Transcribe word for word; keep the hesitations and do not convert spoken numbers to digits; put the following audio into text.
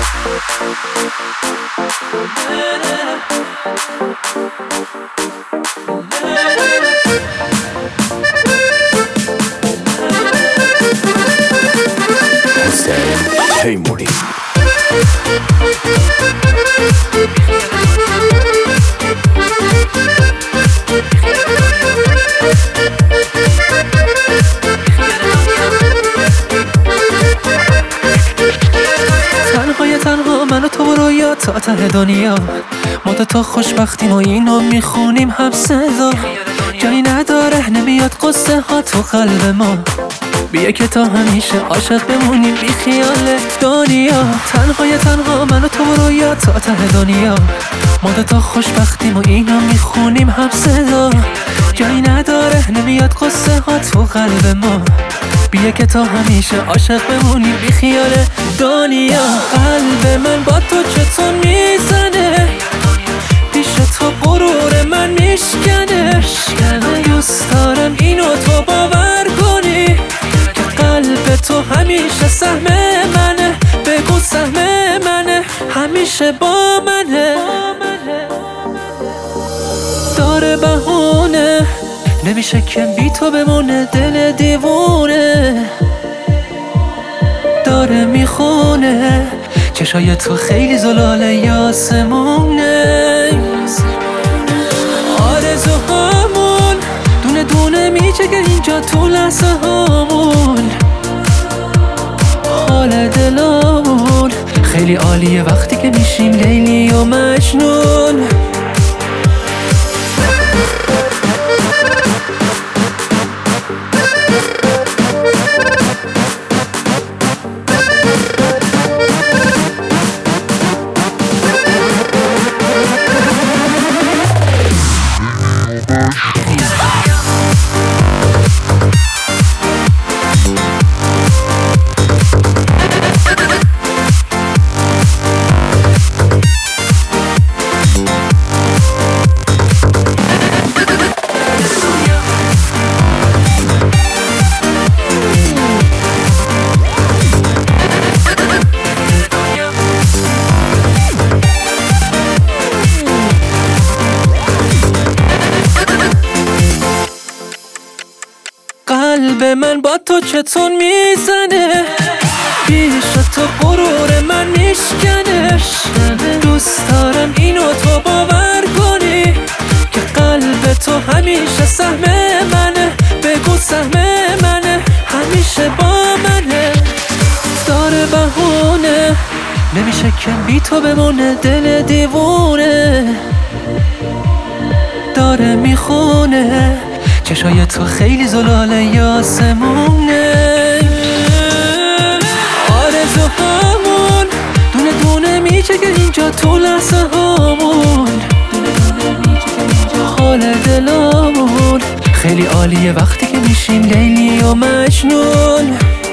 حسین تیموری. تنهای تنها من و تو و رویا تا ته دنیا، ما تا خوشبختیم و اینو میخونیم هم صدا. جایی نداره نمیاد قصه ها تو قلب ما، بیا که تا همیشه عاشق بمونیم بی خیال دنیا. تنهای تنها من و تو و رویا تا ته دنیا، ما تا خوشبختیم و اینو میخونیم هم صدا. جایی نداره نمیاد قصه ها تو قلب ما، بیا که تا همیشه عاشق بمونیم بی خیال دنیا. قلب من با تو چطور میزنه، پیش تو غرور من میشکنه. دوست دارم اینو تو باور کنی که قلب تو همیشه سهم منه. بگو سهم منه، همیشه با منه. داره بهونه نمیشه که بی تو بمونه، دل دیوونه داره میخونه. چشای تو خیلی زلاله یاسمونه، آرزوهامون دونه دونه میچگه اینجا تو لحظه هامون. حال دلامون خیلی عالیه وقتی که میشیم لیلی و مجنون. قلب من با تو چطور میزنه، پیش تو غرور من میشکنه. دوست دارم اینو تو باور کنی که قلب تو همیشه سهم منه. بگو سهم منه، همیشه با منه. داره بهونه نمیشه که بی تو بمونه، دل دیوونه داره میخونه. چشای تو خیلی زلاله یاسمونه، آرزوهامون دونه دونه میچگه اینجا تو لحظه هامون. حال دلامون خیلی عالیه وقتی که میشیم لیلی و مجنون.